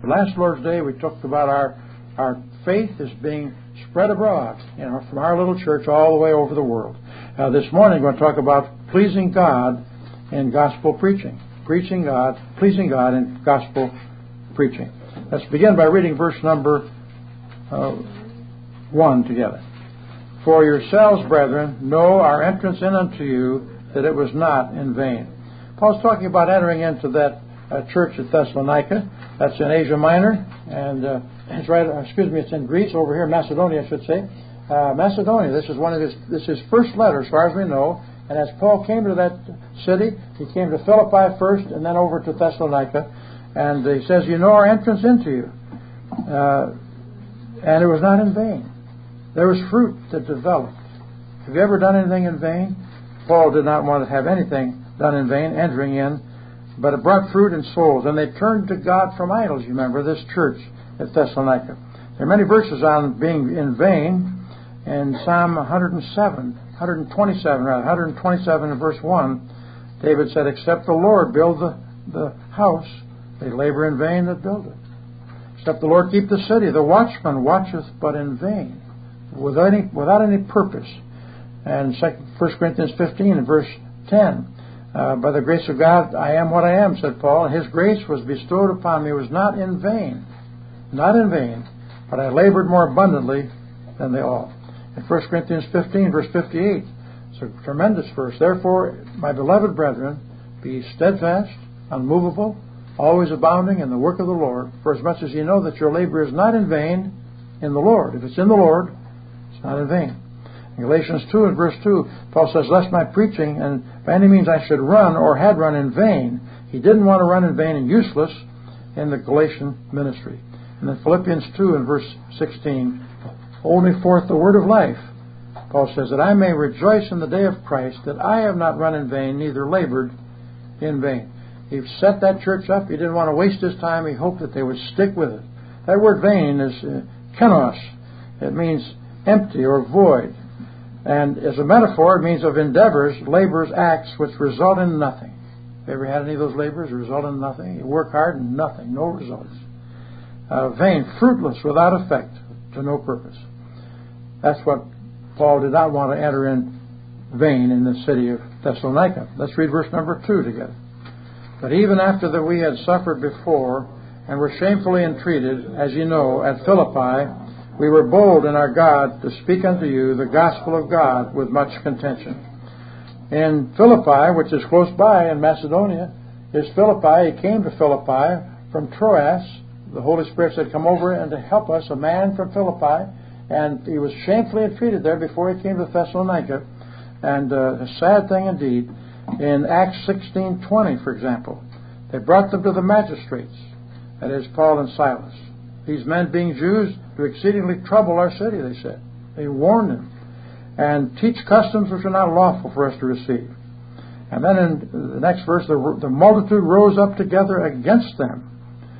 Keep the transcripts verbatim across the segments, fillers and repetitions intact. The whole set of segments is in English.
The last Lord's Day we talked about our our faith is being spread abroad, you know, from our little church all the way over the world. Uh, this morning we're going to talk about pleasing God in gospel preaching. Preaching God, pleasing God in gospel preaching. Let's begin by reading verse number uh, one together. For yourselves, brethren, know our entrance in unto you, that it was not in vain. Paul's talking about entering into that uh, church at Thessalonica. That's in Asia Minor, and uh, it's right. Uh, excuse me, it's in Greece over here, Macedonia, I should say. Uh, Macedonia. This is one of his. This is his first letter, as far as we know. And as Paul came to that city, he came to Philippi first, and then over to Thessalonica. And he says, "You know our entrance into you, uh, and it was not in vain. There was fruit that developed. Have you ever done anything in vain?" Paul did not want to have anything done in vain, entering in, but it brought fruit in souls. And they turned to God from idols, you remember, this church at Thessalonica. There are many verses on being in vain. In Psalm one oh seven, one twenty-seven, rather, one twenty-seven in verse one, David said, "Except the Lord build the, the house, they labor in vain that build it. Except the Lord keep the city, the watchman watcheth but in vain," without any, without any purpose. And First Corinthians fifteen and verse ten, uh, "By the grace of God I am what I am," said Paul, "and His grace was bestowed upon me, was not in vain, not in vain, but I labored more abundantly than they all." In First Corinthians fifteen, verse fifty-eight, it's a tremendous verse. "Therefore, my beloved brethren, be steadfast, unmovable, always abounding in the work of the Lord, for as much as you know that your labor is not in vain in the Lord." If it's in the Lord, it's not in vain. In Galatians two and verse two, Paul says, "Lest my preaching, and by any means I should run, or had run in vain." He didn't want to run in vain and useless in the Galatian ministry. And then Philippians two and verse sixteen, "Holding forth the word of life," Paul says, "that I may rejoice in the day of Christ, that I have not run in vain, neither labored in vain." He set that church up. He didn't want to waste his time. He hoped that they would stick with it. That word vain is uh, kenos. It means empty or void. And as a metaphor, it means of endeavors, labors, acts which result in nothing. Have you ever had any of those labors result in nothing? You work hard and nothing, no results. Uh, vain, fruitless, without effect, to no purpose. That's what Paul did not want to enter in vain in the city of Thessalonica. Let's read verse number two together. "But even after that we had suffered before, and were shamefully entreated, as ye know, at Philippi, we were bold in our God to speak unto you the gospel of God with much contention." In Philippi, which is close by in Macedonia, is Philippi. He came to Philippi from Troas. The Holy Spirit said, "Come over and to help us," a man from Philippi. And he was shamefully entreated there before he came to Thessalonica. And uh, a sad thing indeed. In Acts sixteen twenty, for example, they brought them to the magistrates, that is, Paul and Silas. These men, being Jews, do exceedingly trouble our city, they said. They warned them, and teach customs which are not lawful for us to receive. And then in the next verse, the, the multitude rose up together against them,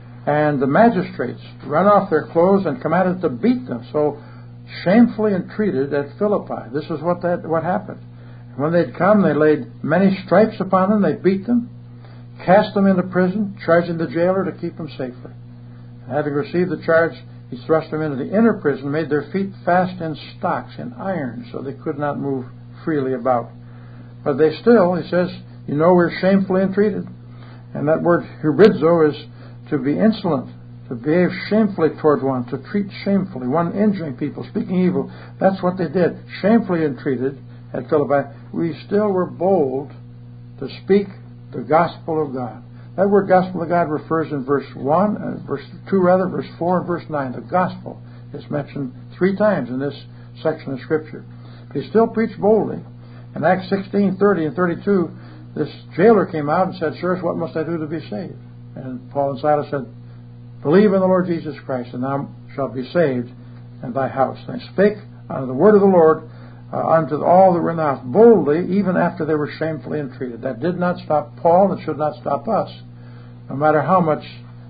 and the magistrates run off their clothes and commanded to beat them. So shamefully entreated at Philippi. This is what that what happened. When they'd come, they laid many stripes upon them. They beat them, cast them into prison, charging the jailer to keep them safely. And having received the charge, he thrust them into the inner prison, made their feet fast in stocks, in iron, so they could not move freely about. But they still, he says, "You know we're shamefully entreated." And that word hybridzo is to be insolent, to behave shamefully toward one, to treat shamefully, one injuring people, speaking evil. That's what they did. Shamefully entreated at Philippi. We still were bold to speak the gospel of God. That word gospel of God refers in verse one, uh, verse two rather, verse four and verse nine. The gospel is mentioned three times in this section of Scripture. They still preach boldly. In Acts sixteen, thirty and thirty-two, this jailer came out and said, "Sirs, what must I do to be saved?" And Paul and Silas said, "Believe in the Lord Jesus Christ, and thou shalt be saved, and thy house." And they spake uh, the word of the Lord uh, unto all that were in the house, boldly, even after they were shamefully entreated. That did not stop Paul, and should not stop us, no matter how much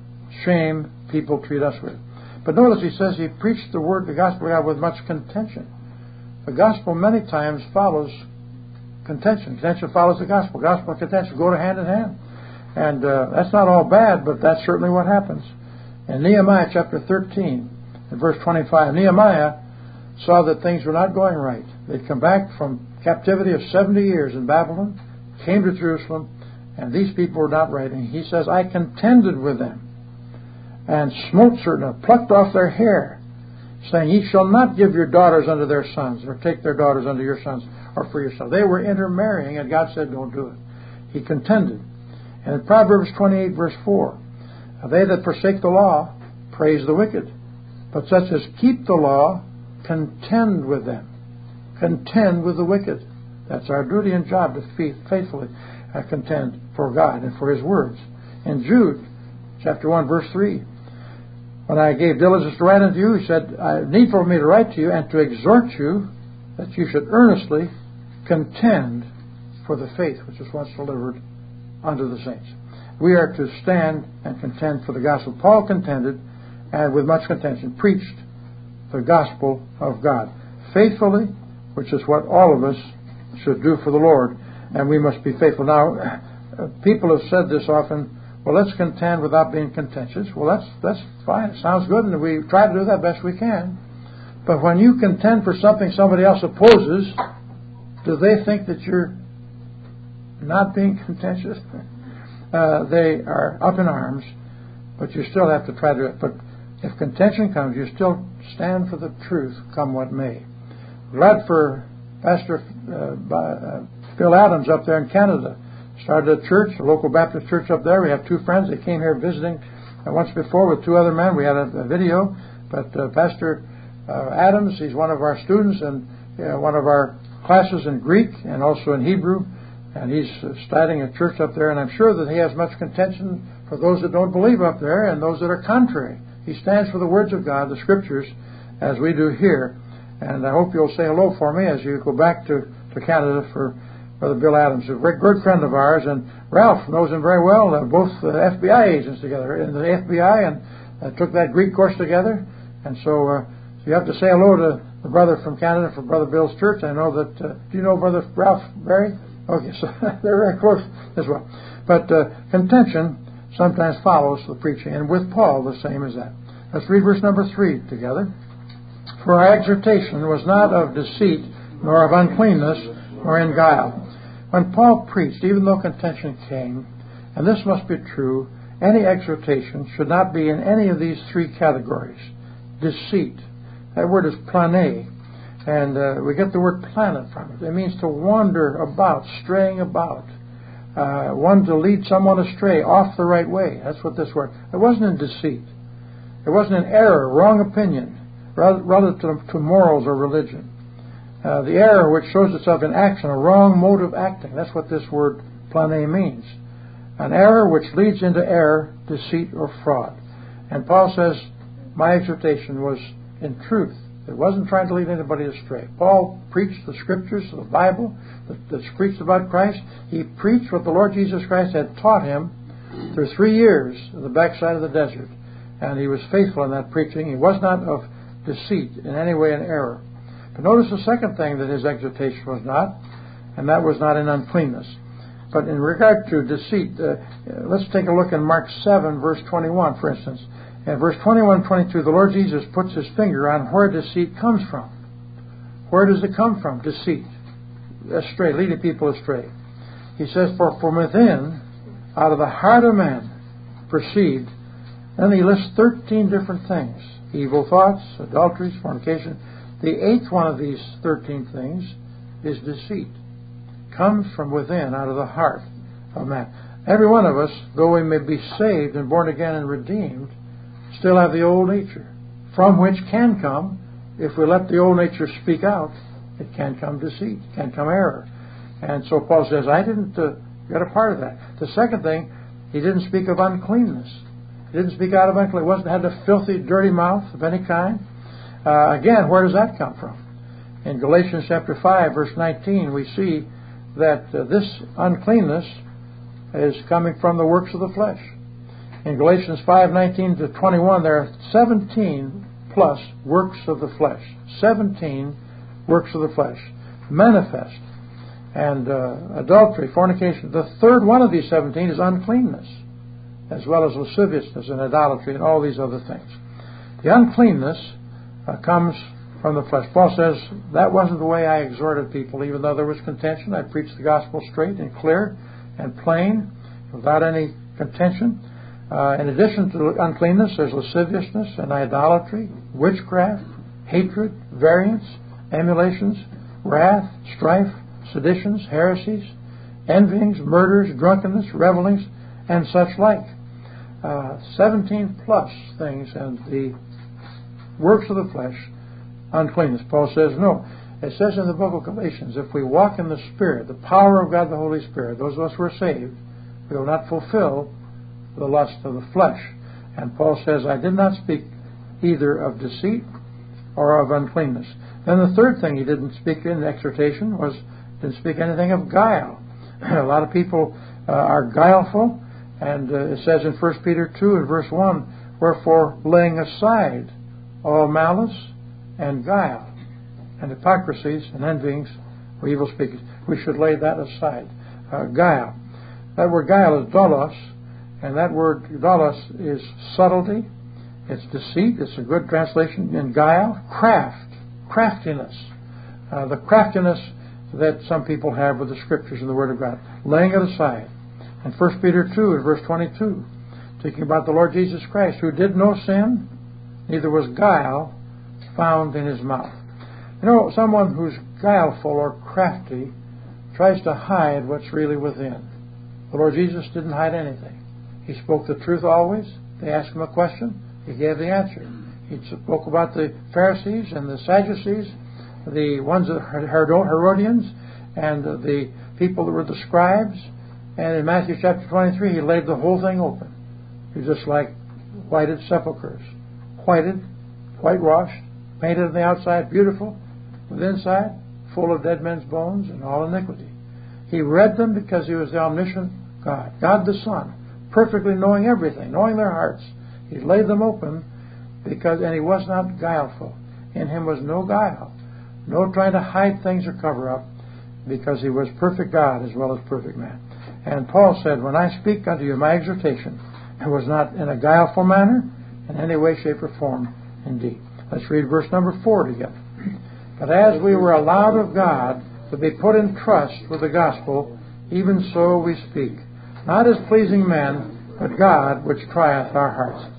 shame people treat us with. But notice he says he preached the word, the gospel of God, with much contention. The gospel many times follows contention. Contention follows the gospel. Gospel and contention go to hand in hand. And uh, that's not all bad, but that's certainly what happens. In Nehemiah chapter thirteen, in verse twenty-five, Nehemiah saw that things were not going right. They'd come back from captivity of seventy years in Babylon, came to Jerusalem, and these people were not right. And he says, I contended with them, and smote certain, and plucked off their hair, saying, Ye shall not give your daughters unto their sons, or take their daughters unto your sons, or for yourself. They were intermarrying, and God said, don't do it. He contended. And in Proverbs twenty-eight, verse four, they that forsake the law praise the wicked, but such as keep the law contend with them. Contend with the wicked. That's our duty and job, to faithfully uh, contend for God and for His words. In Jude chapter one, verse three, when I gave diligence to write unto you, He said, I need for me to write to you and to exhort you that you should earnestly contend for the faith which was once delivered unto the saints. We are to stand and contend for the gospel. Paul contended, and with much contention preached the gospel of God faithfully, which is what all of us should do for the Lord, and we must be faithful. Now, people have said this often, well, let's contend without being contentious. Well, that's that's fine. It sounds good, and we try to do that best we can. But when you contend for something somebody else opposes, do they think that you're not being contentious? Uh, they are up in arms, but you still have to try to. But if contention comes, you still stand for the truth, come what may. Glad for Pastor uh, uh, Bill Adams up there in Canada. Started a church, a local Baptist church up there. We have two friends. They came here visiting uh, once before with two other men. We had a, a video, but uh, Pastor uh, Adams, he's one of our students and uh, one of our classes in Greek and also in Hebrew. And he's starting a church up there, and I'm sure that he has much contention for those that don't believe up there and those that are contrary. He stands for the words of God, the Scriptures, as we do here. And I hope you'll say hello for me as you go back to, to Canada for Brother Bill Adams, a very good friend of ours. And Ralph knows him very well, uh, both uh, F B I agents together in the F B I, and uh, took that Greek course together. And so, uh, so you have to say hello to the brother from Canada for Brother Bill's church. I know that, uh, do you know Brother Ralph Berry? Okay, so they're very close as well. But uh, contention sometimes follows the preaching, and with Paul, the same as that. Let's read verse number three together. For our exhortation was not of deceit, nor of uncleanness, nor in guile. When Paul preached, even though contention came, and this must be true, any exhortation should not be in any of these three categories. Deceit. That word is plane. And uh, we get the word planet from it. It means to wander about, straying about. Uh, one to lead someone astray, off the right way. That's what this word. It wasn't in deceit. It wasn't in error, wrong opinion, relative to, to morals or religion. Uh, the error which shows itself in action, a wrong mode of acting. That's what this word plane means. An error which leads into error, deceit, or fraud. And Paul says, my exhortation was in truth. It wasn't trying to lead anybody astray. Paul preached the Scriptures, the Bible, that's preached about Christ. He preached what the Lord Jesus Christ had taught him through three years in the backside of the desert. And he was faithful in that preaching. He was not of deceit in any way in error. But notice the second thing that his exhortation was not, and that was not in uncleanness. But in regard to deceit, uh, let's take a look in Mark seven, verse twenty-one, for instance. In verse twenty-one and twenty-two, the Lord Jesus puts his finger on where deceit comes from. Where does it come from? Deceit. Astray, leading people astray. He says, for from within, out of the heart of man, proceed. Then he lists thirteen different things. Evil thoughts, adulteries, fornication. The eighth one of these thirteen things is deceit. Comes from within, out of the heart of man. Every one of us, though we may be saved and born again and redeemed, still have the old nature, from which can come, if we let the old nature speak out, it can come deceit, it can come error. And so Paul says, I didn't uh, get a part of that. The second thing, he didn't speak of uncleanness. He didn't speak out of uncleanness. He wasn't had a filthy, dirty mouth of any kind. Uh, again, where does that come from? In Galatians chapter five, verse nineteen, we see that uh, this uncleanness is coming from the works of the flesh. In Galatians five, nineteen to twenty-one, there are seventeen plus works of the flesh. seventeen works of the flesh. Manifest. And uh, adultery, fornication. The third one of these seventeen is uncleanness. as well as lasciviousness and idolatry and all these other things. The uncleanness uh, comes from the flesh. Paul says, that wasn't the way I exhorted people, even though there was contention. I preached the gospel straight and clear and plain, without any contention. Uh, in addition to uncleanness, there's lasciviousness and idolatry, witchcraft, hatred, variance, emulations, wrath, strife, seditions, heresies, envyings, murders, drunkenness, revelings, and such like. Uh, seventeen plus things, and the works of the flesh, uncleanness. Paul says no. It says in the book of Galatians, if we walk in the Spirit, the power of God the Holy Spirit, those of us who are saved, we will not fulfill the lust of the flesh. And Paul says, I did not speak either of deceit or of uncleanness. Then the third thing he didn't speak in the exhortation was, didn't speak anything of guile. A lot of people uh, are guileful, and uh, it says in First Peter two and verse one, wherefore laying aside all malice and guile and hypocrisies and envyings or evil speakers, we should lay that aside. Uh, guile. That word guile is dolos, and that word dolos is subtlety, it's deceit, it's a good translation in guile, craft, craftiness, uh, the craftiness that some people have with the Scriptures and the Word of God, laying it aside. And First Peter two and verse twenty-two, speaking about the Lord Jesus Christ, who did no sin, neither was guile found in his mouth. You know, someone who's guileful or crafty tries to hide what's really within. The Lord Jesus didn't hide anything. He spoke the truth always. They asked him a question, he gave the answer. He spoke about the Pharisees and the Sadducees, the ones that Herodians, and the people that were the scribes. And in Matthew chapter twenty-three, he laid the whole thing open. He was just like whited sepulchres. Whited, whitewashed, painted on the outside, beautiful, but inside, full of dead men's bones and all iniquity. He read them because he was the omniscient God, God the Son, perfectly knowing everything, knowing their hearts. He laid them open because, and he was not guileful. In him was no guile, no trying to hide things or cover up, because he was perfect God as well as perfect man. And Paul said, when I speak unto you my exhortation, it was not in a guileful manner, in any way, shape, or form, indeed. Let's read verse number four together. But as we were allowed of God to be put in trust with the gospel, even so we speak, not as pleasing men, but God which trieth our hearts.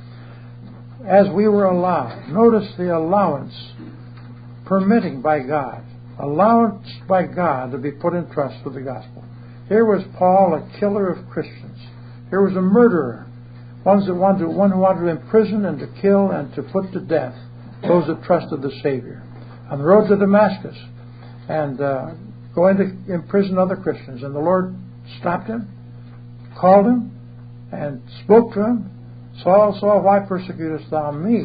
As we were allowed, notice the allowance, permitting by God, allowance by God to be put in trust with the gospel. Here was Paul, a killer of Christians. Here was a murderer, one that wanted to, one who wanted to imprison and to kill and to put to death those that trusted the Savior. On the road to Damascus, and uh, going to imprison other Christians. And the Lord stopped him, called him, and spoke to him. Saul, Saul, why persecutest thou me?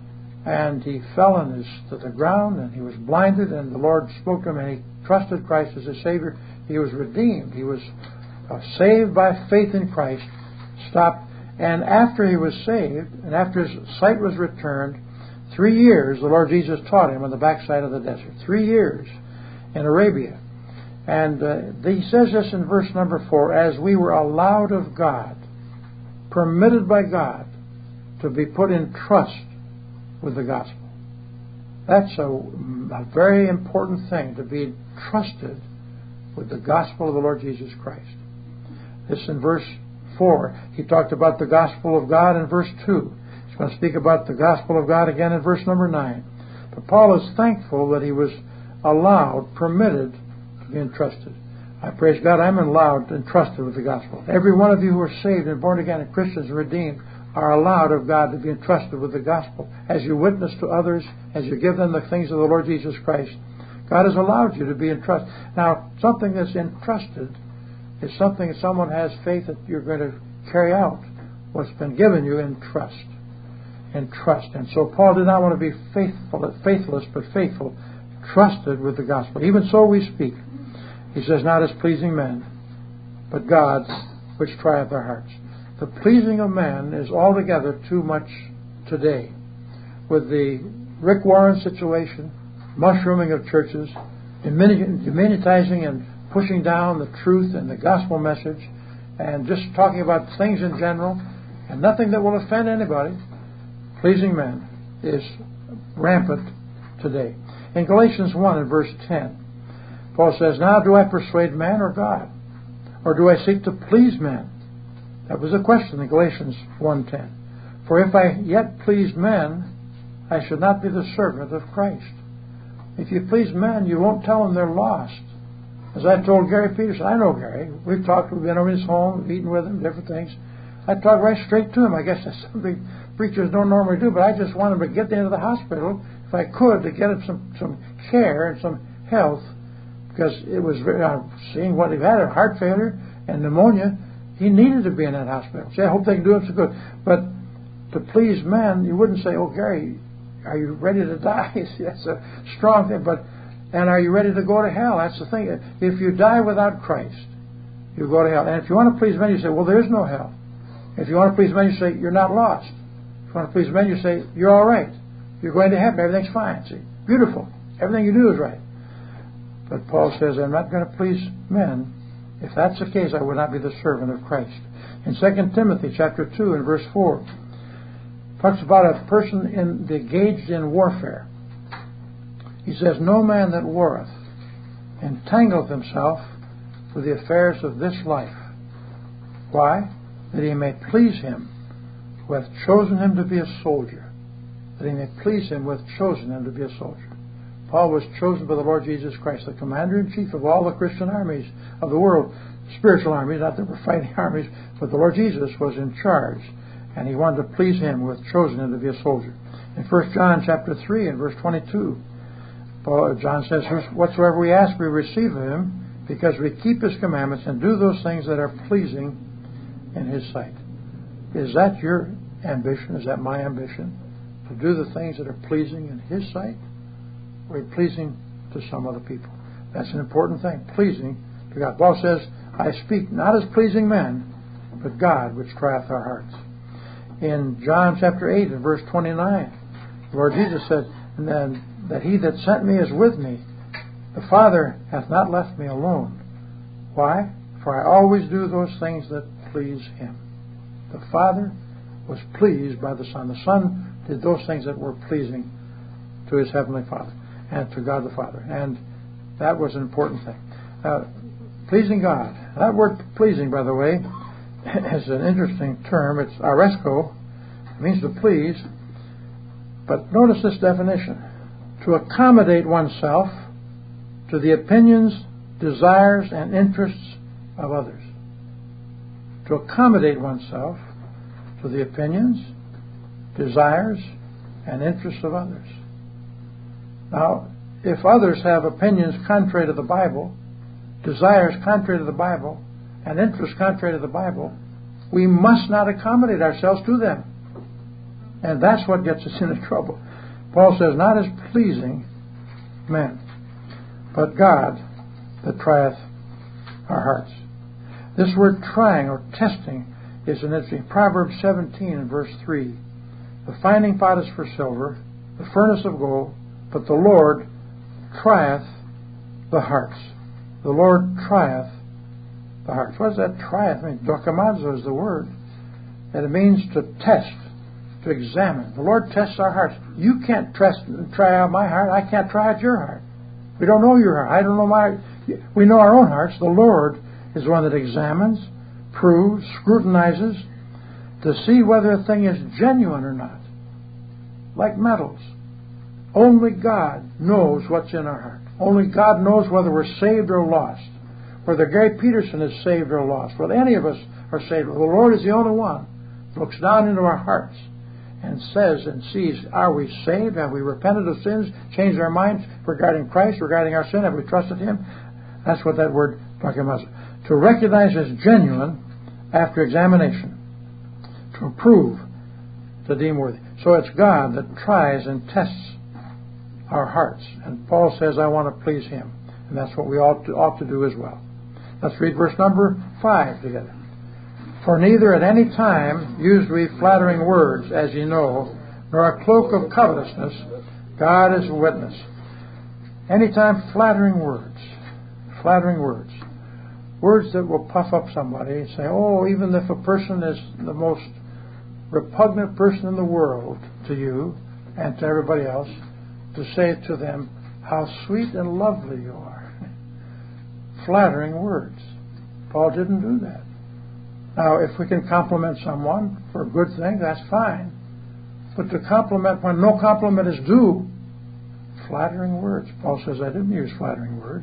And he fell on his, to the ground, and he was blinded, and the Lord spoke to him, and he trusted Christ as his Savior. He was redeemed. He was uh, saved by faith in Christ, stopped. And after he was saved, and after his sight was returned, three years the Lord Jesus taught him on the backside of the desert. Three years in Arabia. And uh, he says this in verse number four, as we were allowed of God, permitted by God, to be put in trust with the gospel. That's a, a very important thing, to be trusted with the gospel of the Lord Jesus Christ. This in verse four. He talked about the gospel of God in verse two. He's going to speak about the gospel of God again in verse number nine. But Paul is thankful that he was allowed, permitted to be entrusted. I praise God, I'm allowed and entrusted with the gospel. Every one of you who are saved and born again and Christians and redeemed are allowed of God to be entrusted with the gospel. As you witness to others, as you give them the things of the Lord Jesus Christ, God has allowed you to be entrusted. Now, something that's entrusted is something that someone has faith that you're going to carry out what's been given you in trust. In trust. And so Paul did not want to be faithful, faithless, but faithful, trusted with the gospel. Even so we speak. He says, not as pleasing men, but God which trieth our hearts. The pleasing of man is altogether too much today. With the Rick Warren situation, mushrooming of churches, diminutizing and pushing down the truth and the gospel message, and just talking about things in general, and nothing that will offend anybody. Pleasing men is rampant today. In Galatians one and verse ten, Paul says, now do I persuade man or God? Or do I seek to please men? That was a question in Galatians one ten. For if I yet pleased men, I should not be the servant of Christ. If you please men, you won't tell them they're lost. As I told Gary Peterson, I know Gary. We've talked, we've been over his home, we've eaten with him, different things. I talk right straight to him. I guess that's something preachers don't normally do, but I just want him to get into the hospital, if I could, to get him some, some care and some health, because it was uh, seeing what he had, a heart failure and pneumonia. He needed to be in that hospital. See, I hope they can do him so good. But to please men, you wouldn't say, oh, Gary, are you ready to die? That's a strong thing. But and are you ready to go to hell? That's the thing. If you die without Christ, you go to hell. And if you want to please men, you say, well, there's no hell. If you want to please men, you say, you're not lost. If you want to please men, you say, you're all right. You're going to heaven. Everything's fine. See, beautiful. Everything you do is right. But Paul says, I'm not going to please men. If that's the case, I would not be the servant of Christ. In Second Timothy chapter two and verse four, talks about a person in, engaged in warfare. He says, no man that warreth entangleth himself with the affairs of this life. Why? That he may please him who hath chosen him to be a soldier. That he may please him who hath chosen him to be a soldier. Paul was chosen by the Lord Jesus Christ, the commander-in-chief of all the Christian armies of the world, spiritual armies, not that we're fighting armies, but the Lord Jesus was in charge, and he wanted to please him who hath chosen him to be a soldier. In First John chapter three and verse twenty-two, Paul, John says, whatsoever we ask we receive of him, because we keep his commandments and do those things that are pleasing in his sight. Is that your ambition? Is that my ambition? To do the things that are pleasing in his sight? Or are you pleasing to some other people? That's an important thing. Pleasing to God. Paul says, I speak not as pleasing men, but God which trieth our hearts. In John chapter eight and verse twenty-nine, the Lord Jesus said, and then that he that sent me is with me. The Father hath not left me alone. Why? For I always do those things that please him. The Father was pleased by the Son. The Son did those things that were pleasing to his Heavenly Father and to God the Father. And that was an important thing. Uh, pleasing God. That word pleasing, by the way, is an interesting term. It's aresco. It means to please. But notice this definition. To accommodate oneself to the opinions, desires, and interests of others. To accommodate oneself to the opinions, desires, and interests of others. Now, if others have opinions contrary to the Bible, desires contrary to the Bible, and interests contrary to the Bible, we must not accommodate ourselves to them. And that's what gets us into trouble. Paul says, not as pleasing men, but God that trieth our hearts. This word trying or testing is an interesting. Proverbs seventeen and verse three. The finding pot is for silver, the furnace of gold, but the Lord trieth the hearts. The Lord trieth the hearts. What does that trieth mean? Dokimazo is the word. And it means to test, to examine. The Lord tests our hearts. You can't test and try out my heart. I can't try out your heart. We don't know your heart. I don't know my... We know our own hearts. The Lord is one that examines, proves, scrutinizes to see whether a thing is genuine or not. Like metals. Only God knows what's in our heart. Only God knows whether we're saved or lost. Whether Gary Peterson is saved or lost. Whether any of us are saved. The Lord is the only one who looks down into our hearts and says and sees, are we saved? Have we repented of sins? Changed our minds regarding Christ, regarding our sin? Have we trusted him? That's what that word talking about. To recognize as genuine after examination. To approve, to deem worthy. So it's God that tries and tests our hearts. And Paul says, I want to please him. And that's what we ought to, ought to do as well. Let's read verse number five together. For neither at any time used we flattering words, as ye know, nor a cloak of covetousness. God is a witness. Anytime flattering words. Flattering words. Words that will puff up somebody and say, oh, even if a person is the most repugnant person in the world to you and to everybody else, to say to them, how sweet and lovely you are. Flattering words. Paul didn't do that. Now, if we can compliment someone for a good thing, that's fine. But to compliment when no compliment is due, flattering words. Paul says, I didn't use flattering words.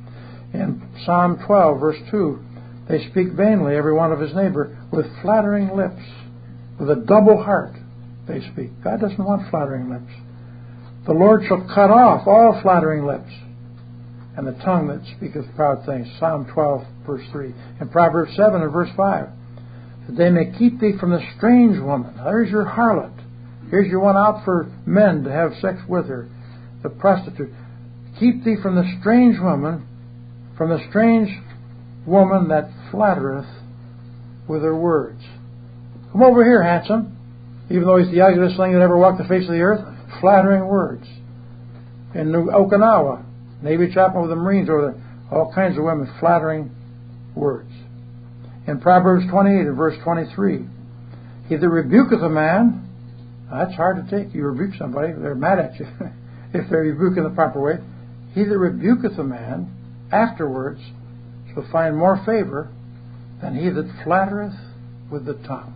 In Psalm twelve, verse two, they speak vainly, every one of his neighbor, with flattering lips, with a double heart they speak. God doesn't want flattering lips. The Lord shall cut off all flattering lips, and the tongue that speaketh proud things. Psalm twelve, verse three. In Proverbs seven and verse five, that they may keep thee from the strange woman. There's your harlot. Here's your one out for men to have sex with her, the prostitute. Keep thee from the strange woman, from the strange woman that flattereth with her words. Come over here, handsome. Even though he's the ugliest thing that ever walked the face of the earth, flattering words. In Okinawa, Navy chaplain with the Marines over there, all kinds of women, flattering words. In Proverbs twenty-eight and verse twenty-three, he that rebuketh a man, that's hard to take. You rebuke somebody, they're mad at you if they're rebuking the proper way. He that rebuketh a man afterwards shall find more favor than he that flattereth with the tongue.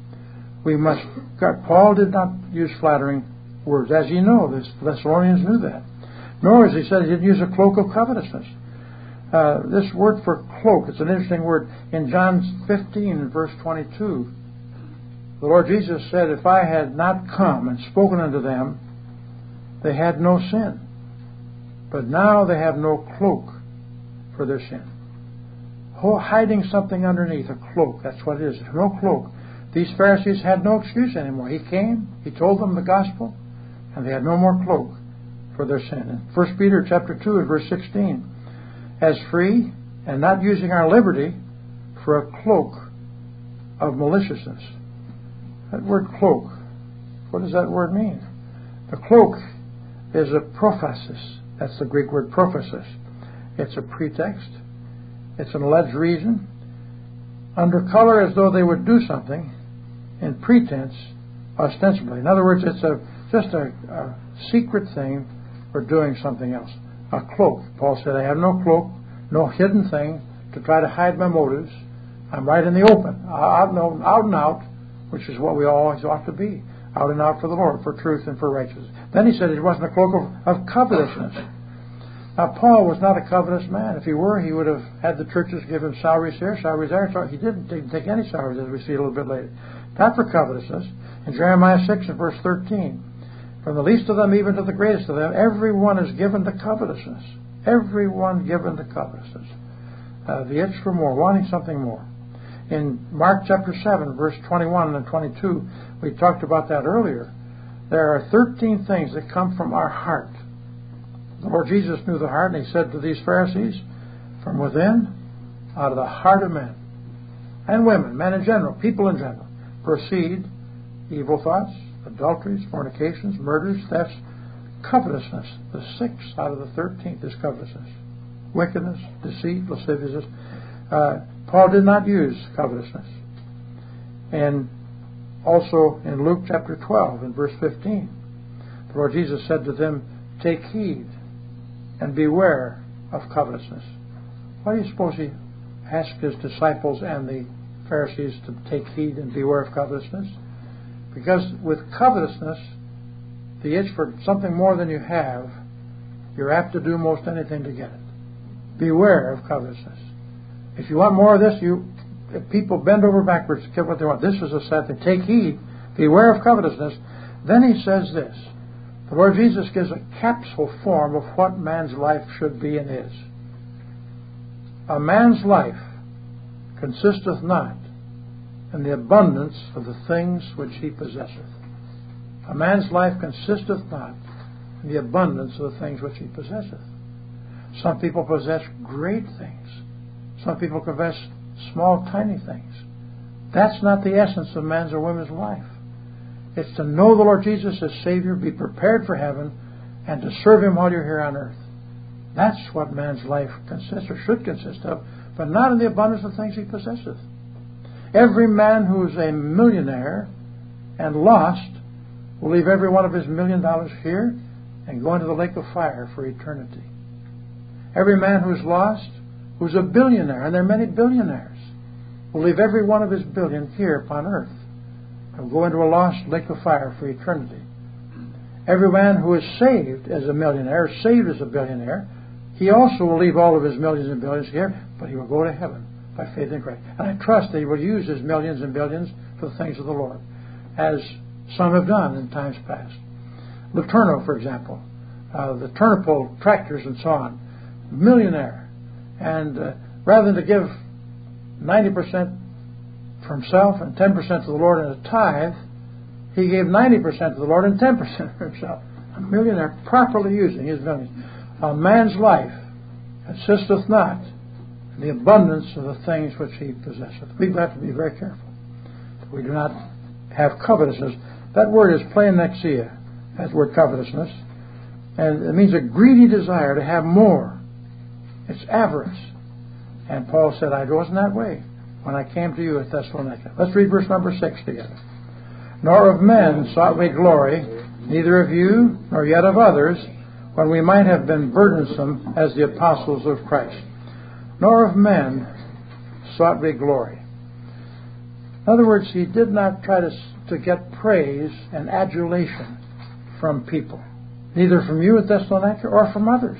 We must, God, Paul did not use flattering words. As you know, the Thessalonians knew that. Nor, as he said, he didn't use a cloak of covetousness. Uh, this word for cloak, it's an interesting word. In John fifteen and verse twenty-two, the Lord Jesus said, if I had not come and spoken unto them, they had no sin. But now they have no cloak for their sin. Oh, hiding something underneath, a cloak, that's what it is. No cloak. These Pharisees had no excuse anymore. He came, he told them the gospel, and they had no more cloak for their sin. In First Peter chapter two and verse sixteen, as free and not using our liberty for a cloak of maliciousness. That word cloak, what does that word mean? The cloak is a prophesis. That's the Greek word prophesis. It's a pretext. It's an alleged reason. Under color as though they would do something, in pretense, ostensibly. In other words, it's a just a, a secret thing for doing something else. A cloak. Paul said, I have no cloak, no hidden thing to try to hide my motives. I'm right in the open, out and out, out and out, which is what we always ought to be. Out and out for the Lord, for truth and for righteousness. Then he said it wasn't a cloak of, of covetousness. Now, Paul was not a covetous man. If he were, he would have had the churches give him salaries here, salaries there. So he didn't take, take any salaries, as we see a little bit later. Not for covetousness. In Jeremiah six and verse thirteen, from the least of them even to the greatest of them, everyone is given to covetousness. Everyone given to covetousness. Uh, the itch for more, wanting something more. In Mark chapter seven, verse twenty-one and twenty-two, we talked about that earlier. There are thirteen things that come from our heart. The Lord Jesus knew the heart, and he said to these Pharisees, from within, out of the heart of men and women, men in general, people in general, proceed evil thoughts, adulteries, fornications, murders, thefts, covetousness. The sixth out of the thirteenth is covetousness. Wickedness, deceit, lasciviousness. Uh, Paul did not use covetousness. And also in Luke chapter twelve and verse fifteen, the Lord Jesus said to them, take heed and beware of covetousness. Why do you suppose he asked his disciples and the Pharisees to take heed and beware of covetousness? Because with covetousness, the itch for something more than you have, you're apt to do most anything to get it. Beware of covetousness. If you want more of this, you if people bend over backwards to get what they want. This is a sad thing. Take heed, beware of covetousness. Then he says this. The Lord Jesus gives a capsule form of what man's life should be and is. A man's life consisteth not in the abundance of the things which he possesseth. A man's life consisteth not in the abundance of the things which he possesseth. Some people possess great things. Some people possess small, tiny things. That's not the essence of man's or woman's life. It's to know the Lord Jesus as Savior, be prepared for heaven, and to serve Him while you're here on earth. That's what man's life consists or should consist of, but not in the abundance of things he possesseth. Every man who is a millionaire and lost will leave every one of his million dollars here and go into the lake of fire for eternity. Every man who's lost, who's a billionaire, and there are many billionaires, will leave every one of his billion here upon earth and go into a lost lake of fire for eternity. Every man who is saved as a millionaire, saved as a billionaire, he also will leave all of his millions and billions here, but he will go to heaven by faith in Christ. And I trust that he will use his millions and billions for the things of the Lord, as some have done in times past. Letourneau, for example, uh, the Turnipole tractors and so on, millionaire. And uh, rather than to give ninety percent for himself and ten percent to the Lord in a tithe, he gave ninety percent to the Lord and ten percent for himself. A millionaire properly using his millions. A man's life consisteth not in the abundance of the things which he possesseth. We've got to be very careful that we do not have covetousness. That word is pleonexia, that word covetousness. And it means a greedy desire to have more. It's avarice. And Paul said, I wasn't that way when I came to you at Thessalonica. Let's read verse number six together. Nor of men sought we glory, neither of you, nor yet of others, when we might have been burdensome as the apostles of Christ. Nor of men sought we glory. In other words, he did not try to, to get praise and adulation from people, neither from you at Thessalonica or from others.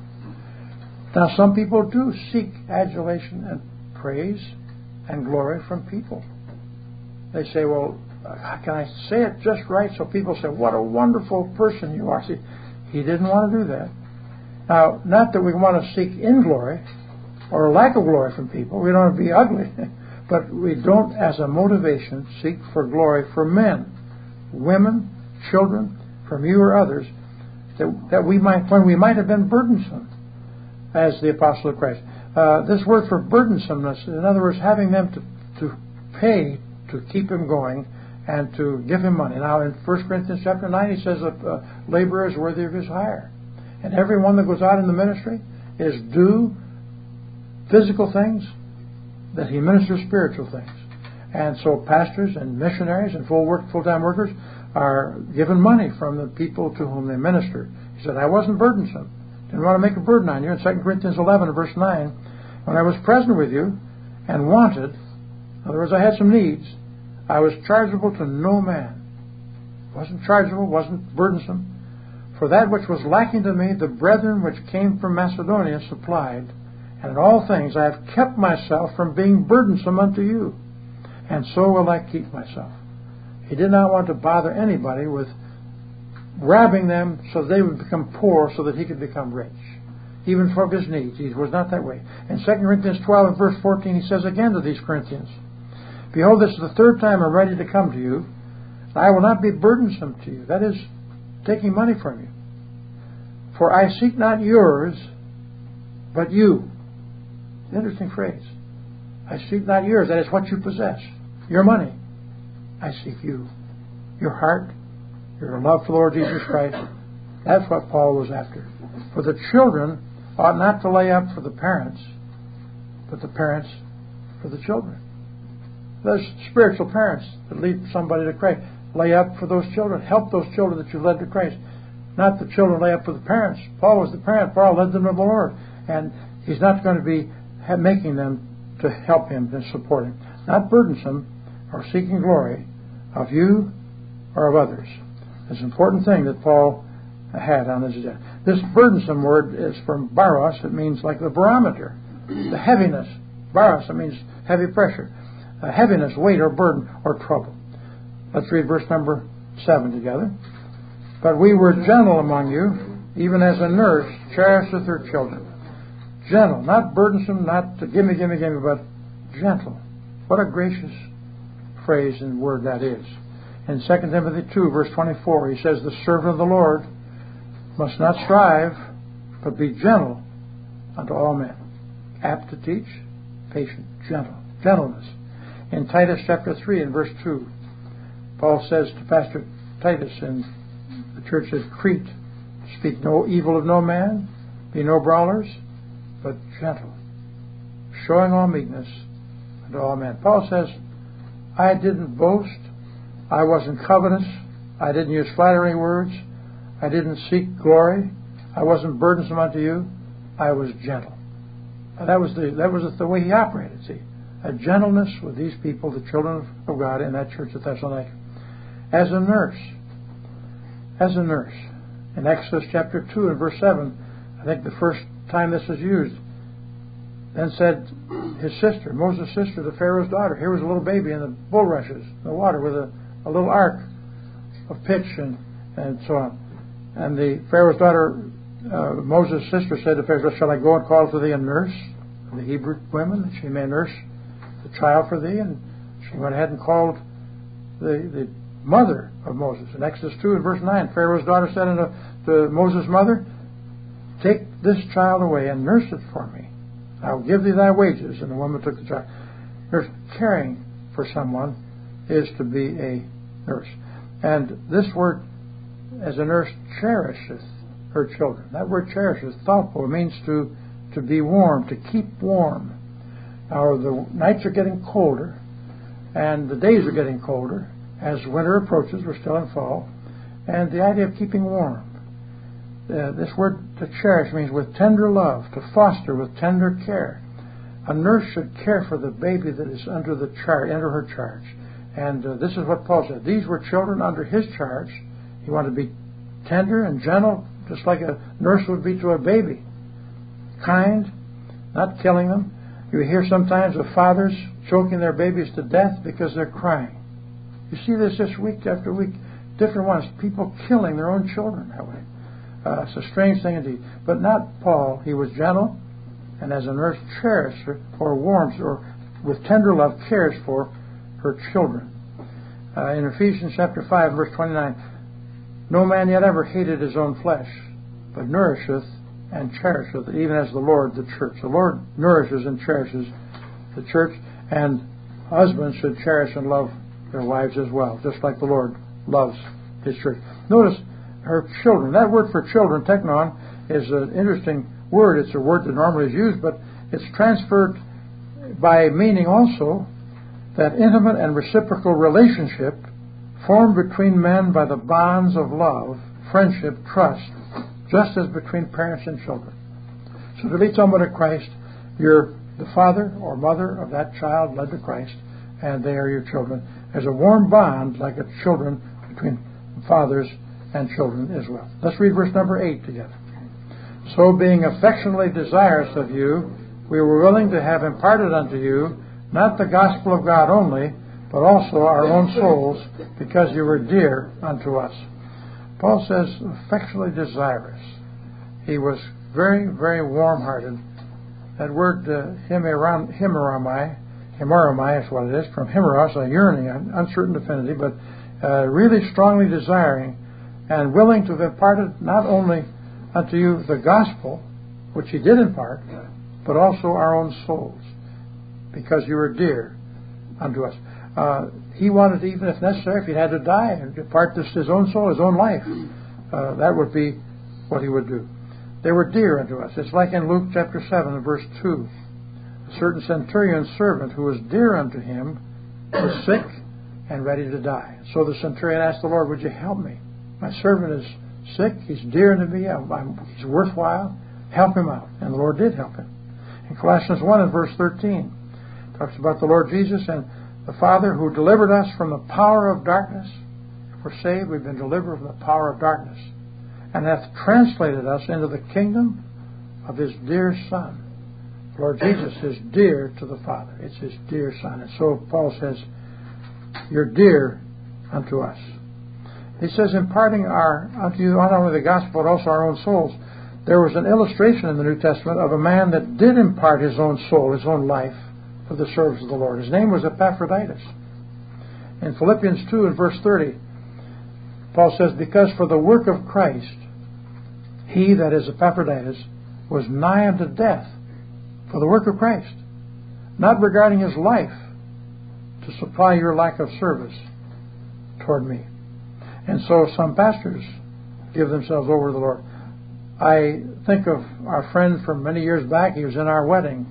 Now, some people do seek adulation and praise and glory from people. They say, well, can I say it just right so people say, what a wonderful person you are? See, he didn't want to do that. Now, not that we want to seek inglory or a lack of glory from people. We don't want to be ugly. But we don't, as a motivation, seek for glory for men, women, children, from you or others, that, that we might, when we might have been burdensome, as the apostle of Christ. Uh, this word for burdensomeness, in other words, having them to, to pay to keep him going and to give him money. Now, in First Corinthians chapter nine, he says that uh, laborer is worthy of his hire. And everyone that goes out in the ministry is due physical things that he ministers spiritual things. And so pastors and missionaries and full work, full-time workers are given money from the people to whom they minister. He said, I wasn't burdensome. Didn't want to make a burden on you. In Second Corinthians eleven, verse nine, when I was present with you and wanted, in other words, I had some needs, I was chargeable to no man. Wasn't chargeable, wasn't burdensome. For that which was lacking to me, the brethren which came from Macedonia supplied. And in all things I have kept myself from being burdensome unto you. And so will I keep myself. He did not want to bother anybody with grabbing them so they would become poor so that he could become rich. Even for his needs. He was not that way. In Second Corinthians twelve and verse fourteen, he says again to these Corinthians, Behold, this is the third time I'm ready to come to you. I will not be burdensome to you. That is, taking money from you. For I seek not yours, but you. Interesting phrase. I seek not yours. That is what you possess. Your money. I seek you. Your heart. Your love for the Lord Jesus Christ. That's what Paul was after. For the children ought not to lay up for the parents, but the parents for the children. Those spiritual parents that lead somebody to Christ. Lay up for those children. Help those children that you've led to Christ. Not the children lay up for the parents. Paul was the parent. Paul led them to the Lord. And he's not going to be making them to help him and support him. Not burdensome or seeking glory of you or of others. It's an important thing that Paul had on his agenda. This burdensome word is from baros. It means like the barometer. The heaviness. Baros, it means heavy pressure. Uh, heaviness, weight, or burden, or trouble. Let's read verse number seven together. But we were gentle among you, even as a nurse cherisheth her children. Gentle, not burdensome, not to gimme, gimme, gimme, but gentle. What a gracious phrase and word that is. In Second Timothy two, verse twenty-four, he says, The servant of the Lord must not strive, but be gentle unto all men. Apt to teach, patient, gentle, gentleness. In Titus chapter three and verse two, Paul says to Pastor Titus in the church at Crete, Speak no evil of no man, be no brawlers, but gentle, showing all meekness unto all men. Paul says, I didn't boast I wasn't covetous. I didn't use flattering words. I didn't seek glory. I wasn't burdensome unto you. I was gentle. And that was the that was the way he operated. See, a gentleness with these people, the children of God, in that church at Thessalonica, as a nurse. As a nurse, in Exodus chapter two and verse seven, I think the first time this is used. Then said his sister, Moses' sister, the Pharaoh's daughter, here was a little baby in the bulrushes, in the water, with a, a little ark of pitch and, and so on. And the Pharaoh's daughter, uh, Moses' sister, said to Pharaoh, shall I go and call for thee a nurse of the Hebrew women, that she may nurse the child for thee? And she went ahead and called the, the mother of Moses. In Exodus two and verse nine, Pharaoh's daughter said unto to Moses' mother, take this child away and nurse it for me. I will give thee thy wages. And the woman took the child. Nurse, caring for someone is to be a nurse. And this word, as a nurse, cherisheth her children. That word cherishes, thoughtful, means to, to be warm, to keep warm. Now, the nights are getting colder, and the days are getting colder. As winter approaches, we're still in fall. And the idea of keeping warm. Uh, this word to cherish means with tender love, to foster with tender care. A nurse should care for the baby that is under the charge, under her charge. And uh, this is what Paul said. These were children under his charge. He wanted to be tender and gentle, just like a nurse would be to a baby. Kind, not killing them. You hear sometimes of fathers choking their babies to death because they're crying. You see this just week after week. Different ones. People killing their own children that way. Uh, it's a strange thing indeed. But not Paul. He was gentle, and as a nurse cherished or warms or with tender love cares for her children. Uh, in Ephesians chapter five, verse twenty-nine, no man yet ever hated his own flesh, but nourisheth and cherisheth, even as the Lord the church. The Lord nourishes and cherishes the church, and husbands should cherish and love their wives as well, just like the Lord loves his church. Notice her children. That word for children, teknon, is an interesting word. It's a word that normally is used, but it's transferred by meaning also that intimate and reciprocal relationship formed between men by the bonds of love, friendship, trust, just as between parents and children. So to lead someone to Christ, you're the father or mother of that child led to Christ, and they are your children. There's a warm bond like a children between fathers and children as well. Let's read verse number eight together. So being affectionately desirous of you, we were willing to have imparted unto you not the gospel of God only, but also our own souls, because you were dear unto us. Paul says affectionately desirous. He was very, very warm-hearted. That word uh, himeramai, himeramai is what it is, from himeros, a yearning, an uncertain affinity, but uh, really strongly desiring and willing to have imparted not only unto you the gospel, which he did impart, but also our own souls, because you were dear unto us. Uh, he wanted, to, even if necessary, if he had to die, and impart this his own soul, his own life. Uh, that would be what he would do. They were dear unto us. It's like in Luke chapter seven and verse two. A certain centurion's servant who was dear unto him was sick and ready to die. So the centurion asked the Lord, would you help me? My servant is sick. He's dear unto me. I'm, I'm, he's worthwhile. Help him out. And the Lord did help him. In Colossians one and verse thirteen, it talks about the Lord Jesus and the Father who delivered us from the power of darkness. If we're saved, we've been delivered from the power of darkness, and hath translated us into the kingdom of his dear Son. The Lord Jesus is dear to the Father. It's his dear Son. And so Paul says, you're dear unto us. He says, imparting our unto you not only the gospel, but also our own souls. There was an illustration in the New Testament of a man that did impart his own soul, his own life, for the service of the Lord. His name was Epaphroditus. In Philippians two and verse thirty, Paul says, because for the work of Christ, he, that is Epaphroditus, was nigh unto death for the work of Christ, not regarding his life to supply your lack of service toward me. And so some pastors give themselves over to the Lord. I think of our friend from many years back. He was in our wedding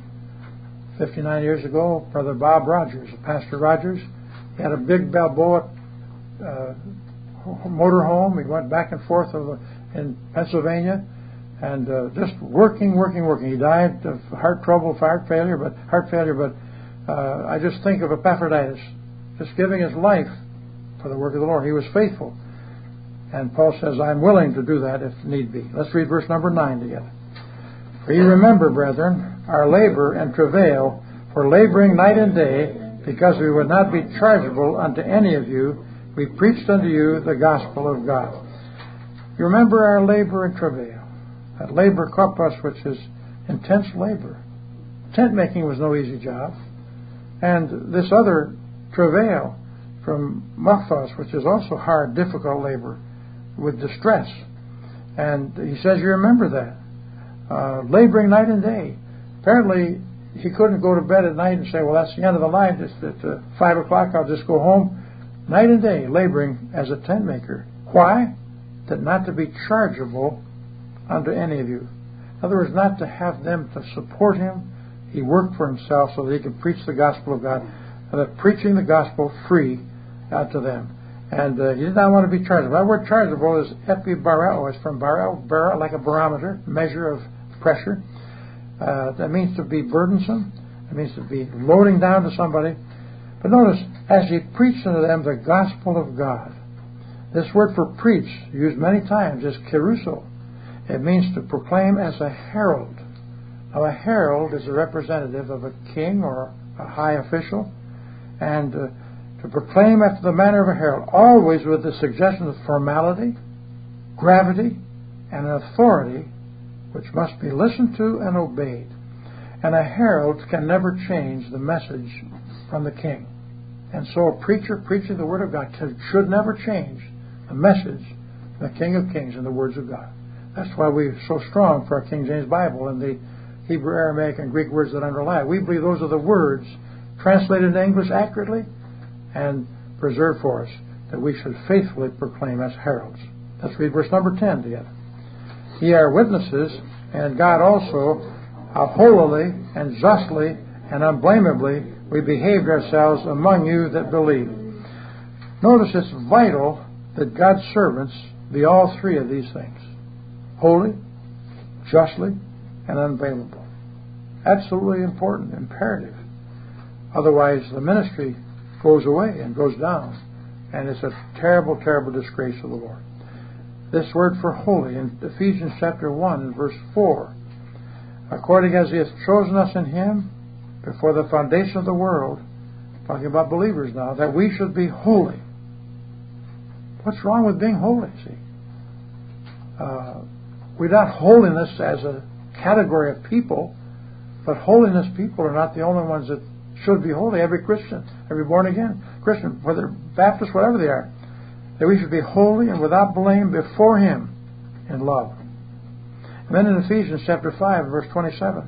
fifty-nine years ago, Brother Bob Rogers, Pastor Rogers. He had a big Balboa uh, motor home. He went back and forth in Pennsylvania, and uh, just working, working, working. He died of heart trouble, heart failure, but heart failure. But uh, I just think of Epaphroditus, just giving his life for the work of the Lord. He was faithful, and Paul says, "I'm willing to do that if need be." Let's read verse number nine together. For you remember, brethren, our labor and travail, for laboring night and day, because we would not be chargeable unto any of you, we preached unto you the gospel of God. You remember our labor and travail. That labor kopos, which is intense labor. Tent making was no easy job. And this other travail from maphos, which is also hard, difficult labor with distress. And he says, you remember that. Uh, laboring night and day. Apparently, he couldn't go to bed at night and say, well, that's the end of the night. It's at uh, five o'clock, I'll just go home. Night and day, laboring as a tent maker. Why? That not to be chargeable unto any of you. In other words, not to have them to support him. He worked for himself so that he could preach the gospel of God, and that preaching the gospel free out to them. And uh, he did not want to be chargeable. That word chargeable is epibarao. It's from barao, barao, like a barometer, measure of pressure. Uh, that means to be burdensome. It means to be loading down to somebody. But notice, as he preached unto them the gospel of God, this word for preach, used many times, is keruso. It means to proclaim as a herald. Now, a herald is a representative of a king or a high official, and uh, to proclaim after the manner of a herald, always with the suggestion of formality, gravity, and authority, which must be listened to and obeyed. And a herald can never change the message from the king. And so a preacher preaching the Word of God should never change the message from the King of Kings and the words of God. That's why we're so strong for our King James Bible and the Hebrew, Aramaic, and Greek words that underlie it. We believe those are the words translated into English accurately and preserved for us, that we should faithfully proclaim as heralds. Let's read verse number ten together. Ye are witnesses, and God also, how holily and justly and unblameably we behaved ourselves among you that believe. Notice it's vital that God's servants be all three of these things: holy, justly, and unblameable. Absolutely important, imperative. Otherwise, the ministry goes away and goes down, and it's a terrible, terrible disgrace to the Lord. This word for holy in Ephesians chapter one and verse four, according as he hath chosen us in him before the foundation of the world, talking about believers now, that we should be holy. What's wrong with being holy, see? Uh, we're not holiness as a category of people, but holiness people are not the only ones that should be holy. Every Christian, every born-again Christian, whether Baptist, whatever they are, that we should be holy and without blame before him in love. And then in Ephesians chapter five, verse twenty-seven,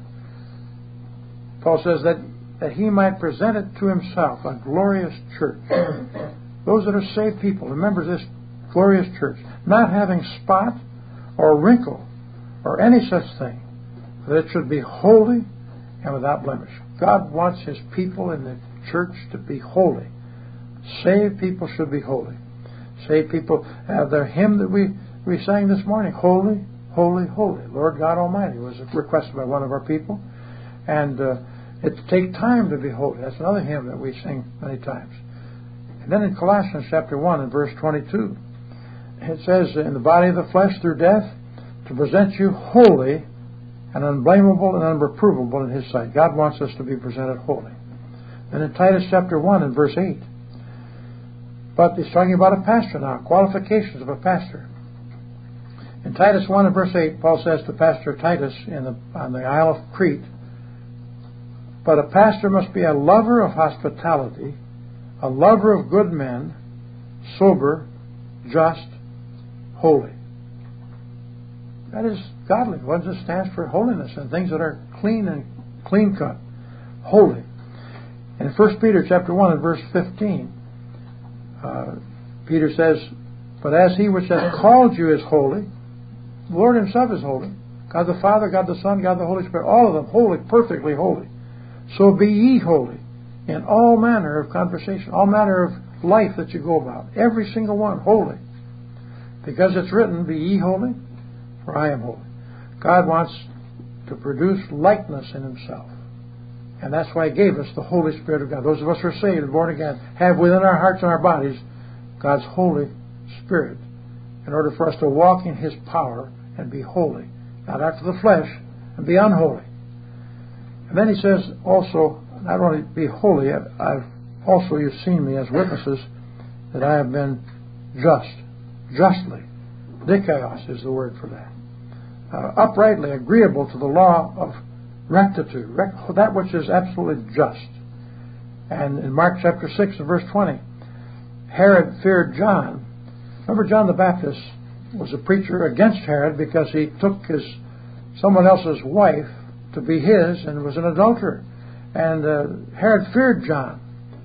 Paul says that, that he might present it to himself, a glorious church. Those that are saved people, remember this glorious church, not having spot or wrinkle or any such thing, that it should be holy and without blemish. God wants his people in the church to be holy. Saved people should be holy. Saved people have their hymn that we, we sang this morning, Holy, Holy, Holy, Lord God Almighty, was requested by one of our people. And uh, it takes time to be holy. That's another hymn that we sing many times. And then in Colossians chapter one and verse twenty-two, it says, in the body of the flesh through death, to present you holy and unblameable and unreprovable in his sight. God wants us to be presented holy. Then in Titus chapter one and verse eight, but he's talking about a pastor now, qualifications of a pastor. In Titus one and verse eight, Paul says to Pastor Titus in the, on the Isle of Crete, but a pastor must be a lover of hospitality, a lover of good men, sober, just, holy. That is godly. One that stands for holiness and things that are clean and clean cut. Holy. In First Peter chapter one and verse fifteen, uh, Peter says, but as he which hath called you is holy, the Lord himself is holy. God the Father, God the Son, God the Holy Spirit, all of them holy, perfectly holy. So be ye holy in all manner of conversation, all manner of life that you go about. Every single one, holy. Because it's written, be ye holy, for I am holy. God wants to produce likeness in himself. And that's why he gave us the Holy Spirit of God. Those of us who are saved and born again have within our hearts and our bodies God's Holy Spirit in order for us to walk in his power and be holy. Not after the flesh and be unholy. And then he says also, not only be holy, I've also, you've seen me as witnesses that I have been just, justly. Dikaios is the word for that. Uh, uprightly, agreeable to the law of rectitude, rec- that which is absolutely just. And in Mark chapter six and verse twenty, Herod feared John. Remember, John the Baptist was a preacher against Herod because he took his someone else's wife to be his and was an adulterer. And uh, Herod feared John,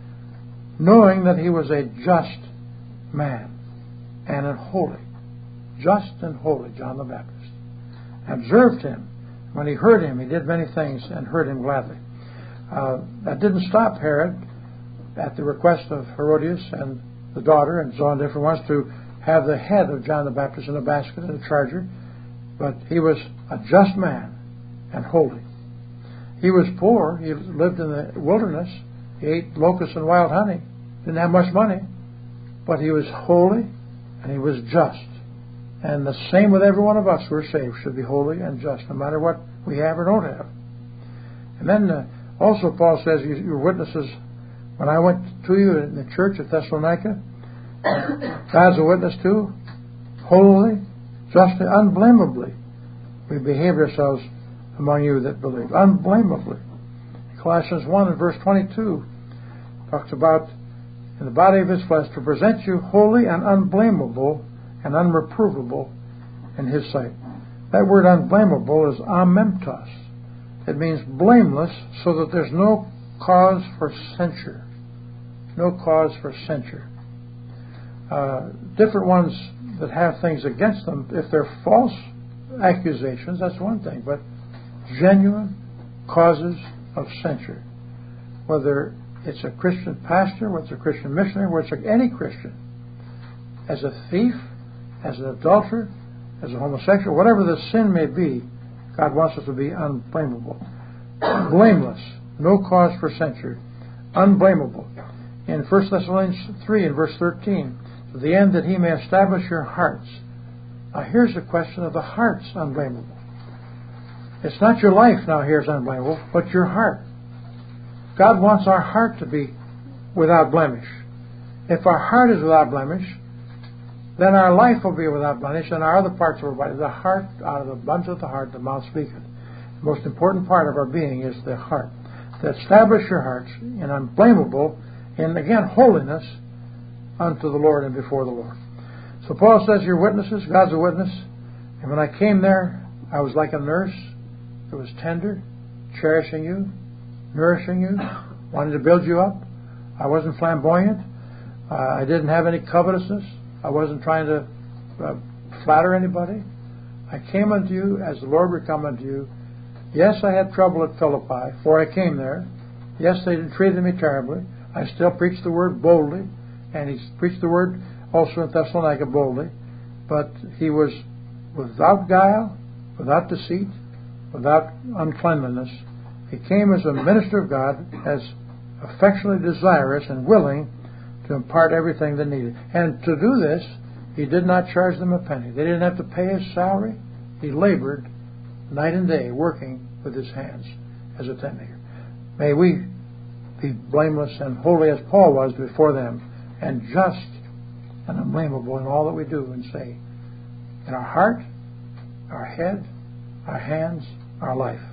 knowing that he was a just man and a holy. Just and holy, John the Baptist. Observed him. When he heard him, he did many things and heard him gladly. Uh, that didn't stop Herod, at the request of Herodias and the daughter and so on, different ones, to have the head of John the Baptist in a basket and a charger. But he was a just man and holy. He was poor. He lived in the wilderness. He ate locusts and wild honey. Didn't have much money. But he was holy and he was just. And the same with every one of us who are saved should be holy and just, no matter what we have or don't have. And then uh, also Paul says, you, you're witnesses. When I went to you in the church at Thessalonica, God's a witness too. Holy, justly, unblameably, we behaved ourselves among you that believe. Unblameably. Colossians one and verse twenty-two talks about in the body of his flesh to present you holy and unblameable and unreprovable in his sight. That word unblameable is amemptos. It means blameless, so that there's no cause for censure. No cause for censure. Uh, different ones that have things against them, if they're false accusations, that's one thing, but genuine causes of censure. Whether it's a Christian pastor, whether it's a Christian missionary, whether it's any Christian, as a thief, as an adulterer, as a homosexual, whatever the sin may be, God wants us to be unblameable. Blameless. No cause for censure. Unblameable. In First Thessalonians three and verse thirteen, to the end that he may establish your hearts. Now here's the question of the heart's unblameable. It's not your life now here's unblameable, but your heart. God wants our heart to be without blemish. If our heart is without blemish, then our life will be without blemish, and our other parts of our body. The heart, out of the abundance of the heart, the mouth speaketh. The most important part of our being is the heart. To establish your hearts in unblameable, in, again, holiness unto the Lord and before the Lord. So Paul says, you're witnesses, God's a witness. And when I came there, I was like a nurse that was tender, cherishing you, nourishing you, wanting to build you up. I wasn't flamboyant. Uh, I didn't have any covetousness. I wasn't trying to uh, flatter anybody. I came unto you as the Lord would come unto you. Yes, I had trouble at Philippi, for I came there. Yes, they treated me terribly. I still preached the word boldly, and he preached the word also in Thessalonica boldly. But he was without guile, without deceit, without uncleanliness. He came as a minister of God, as affectionately desirous and willing to impart everything they needed. And to do this, he did not charge them a penny. They didn't have to pay his salary. He labored night and day working with his hands as a tent maker. May we be blameless and holy as Paul was before them, and just and unblameable in all that we do and say, in our heart, our head, our hands, our life.